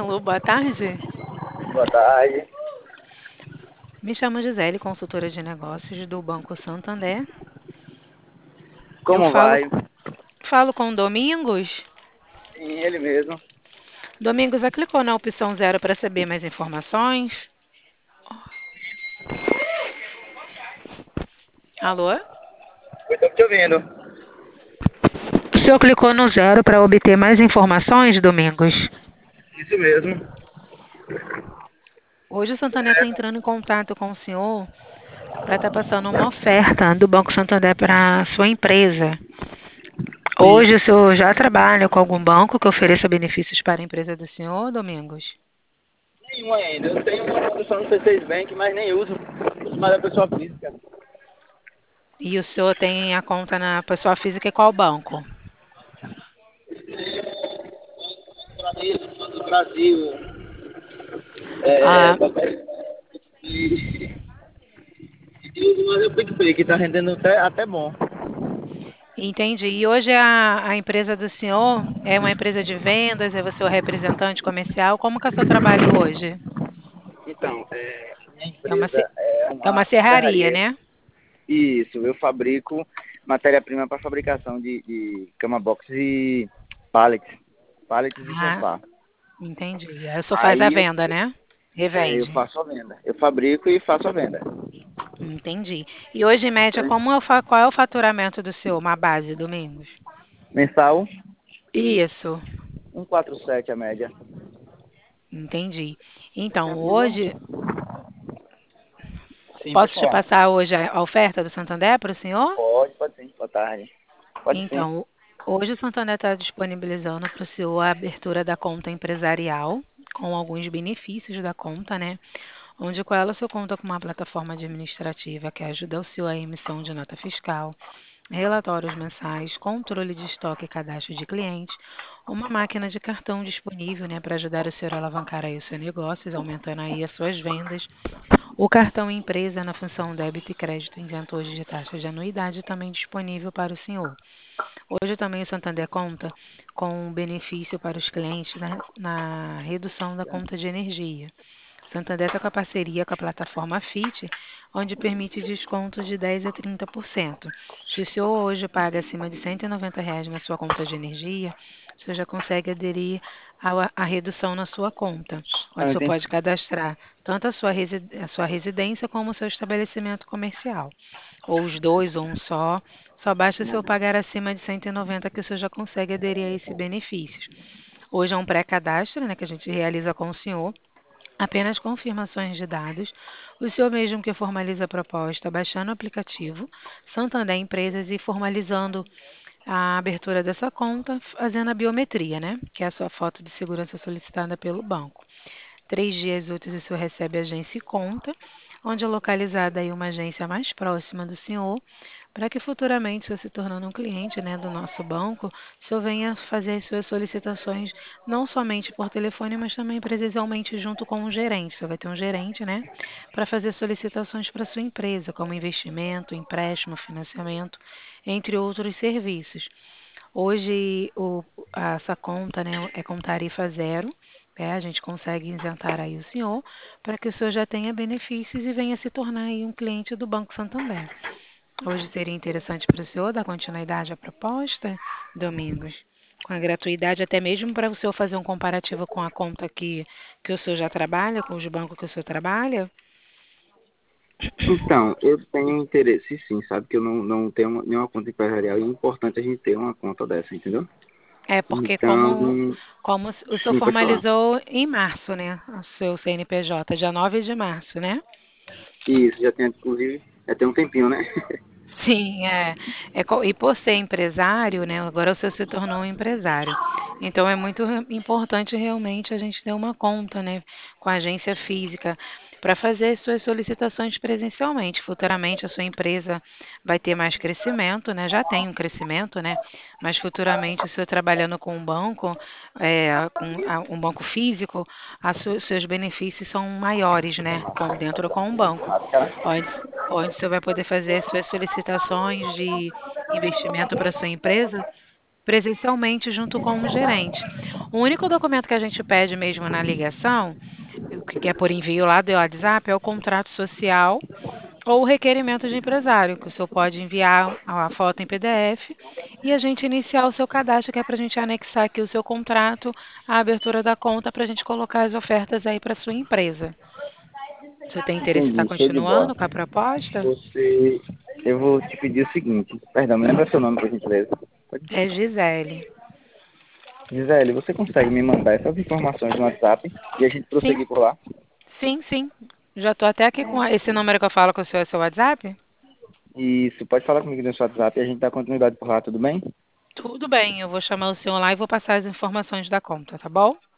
Alô, boa tarde. Boa tarde. Me chamo Gisele, consultora de negócios do Banco Santander. Eu Como vai? falo com o Domingos. Sim, ele mesmo. Domingos, já clicou na opção zero para saber mais informações? Alô? Eu tô te ouvindo. O senhor clicou no zero para obter mais informações, Domingos? Isso mesmo. Hoje o Santander está entrando em contato com o senhor para estar passando uma oferta do Banco Santander para a sua empresa. Sim. Hoje o senhor já trabalha com algum banco que ofereça benefícios para a empresa do senhor, Domingos? Nenhum ainda. Eu tenho uma condução no C6 Bank, mas nem uso. Uso mais a pessoa física. E o senhor tem a conta na pessoa física e qual banco? Do Brasil. Ah, E uso mais o PicPay, que tá rendendo até bom. entendi. E hoje a empresa do senhor é uma empresa de vendas? É você o representante comercial? Como que é o seu trabalho hoje? Então, minha É uma, empresa é é uma uma serraria, serraria. né? Isso, eu fabrico matéria-prima para fabricação de cama box e pallets. Pallets de Ah, sofá. entendi. Aí o senhor faz a Aí venda, né? eu Revende. faço a venda. Eu fabrico e faço a venda. Entendi. E hoje, em média, qual é o faturamento do senhor? Uma base, Domingos? Mensal, Isso, 147 a média. entendi. Então, Tranquilo? hoje, Sim, pode posso te falar. passar hoje a oferta do Santander para o senhor? Pode sim. Boa tarde. Pode sim. Então, hoje o Santander está disponibilizando para o senhor a abertura da conta empresarial, com alguns benefícios da conta, né? Onde com ela o senhor conta com uma plataforma administrativa que ajuda o senhor a emissão de nota fiscal, relatórios mensais, controle de estoque e cadastro de clientes, uma máquina de cartão disponível, né, para ajudar o senhor a alavancar aí o seu negócio, aumentando aí as suas vendas. O cartão empresa na função débito e crédito isento hoje de taxa de anuidade também disponível para o senhor. Hoje também o Santander conta com um benefício para os clientes na redução da conta de energia. O Santander está com a parceria com a plataforma Fit, onde permite descontos de 10 a 30%. Se o senhor hoje paga acima de R$ 190 na sua conta de energia, o senhor já consegue aderir à redução na sua conta, onde Ah, o senhor entendi. pode cadastrar tanto a sua residência como o seu estabelecimento comercial, ou os dois, ou um só. Só basta o senhor pagar acima de 190 que o senhor já consegue aderir a esse benefício. Hoje é um pré-cadastro, né, que a gente realiza com o senhor. Apenas confirmações de dados. O senhor mesmo que formaliza a proposta, baixando o aplicativo Santander Empresas e formalizando a abertura dessa conta, fazendo a biometria, né? Que é a sua foto de segurança solicitada pelo banco. 3 dias úteis o senhor recebe a agência e conta, onde é localizada aí uma agência mais próxima do senhor, para que futuramente, o senhor se tornando um cliente, né, do nosso banco, o senhor venha fazer as suas solicitações não somente por telefone, mas também presencialmente junto com um gerente. Você vai ter um gerente, né, para fazer solicitações para sua empresa, como investimento, empréstimo, financiamento, entre outros serviços. Hoje, essa conta, né, é com tarifa zero. A gente consegue isentar aí o senhor para que o senhor já tenha benefícios e venha se tornar aí um cliente do Banco Santander. Hoje seria interessante para o senhor dar continuidade à proposta, Domingos, com a gratuidade, até mesmo para o senhor fazer um comparativo com a conta que o senhor já trabalha, com os bancos que o senhor trabalha. Então, eu tenho interesse sim, sabe? Que eu não tenho nenhuma conta empresarial e é importante a gente ter uma conta dessa, entendeu? É porque Então, como o senhor sim, pode falar. formalizou em março, né? O seu CNPJ, dia 9 de março, né? Isso, já tem, inclusive, já tem um tempinho, né? Sim, e por ser empresário, né? Agora você se tornou um empresário. Então é muito importante realmente a gente ter uma conta, né, com a agência física para fazer as suas solicitações presencialmente. Futuramente a sua empresa vai ter mais crescimento, né? Já tem um crescimento, né? Mas futuramente o senhor trabalhando com um banco, um banco físico, seus benefícios são maiores, né? Com dentro com um banco. Onde, onde você vai poder fazer as suas solicitações de investimento para sua empresa presencialmente junto com o gerente. O único documento que a gente pede mesmo na ligação, o que é por envio lá do WhatsApp, é o contrato social ou o requerimento de empresário, que o senhor pode enviar a foto em PDF e a gente iniciar o seu cadastro, que é para a gente anexar aqui o seu contrato, a abertura da conta, para a gente colocar as ofertas aí para sua empresa. Você tem interesse em estar Entendi, show de continuando bola. com a proposta? Você. Eu vou te pedir o seguinte. Perdão, me lembra seu nome, por gentileza. Pode. É Gisele. Gisele, você consegue me mandar essas informações no WhatsApp e a gente Sim, prosseguir por lá? sim, sim. Já estou até aqui com esse número que eu falo com o senhor, é seu WhatsApp? Isso, pode falar comigo no seu WhatsApp e a gente dá continuidade por lá, tudo bem? Tudo bem, eu vou chamar o senhor lá e vou passar as informações da conta, tá bom?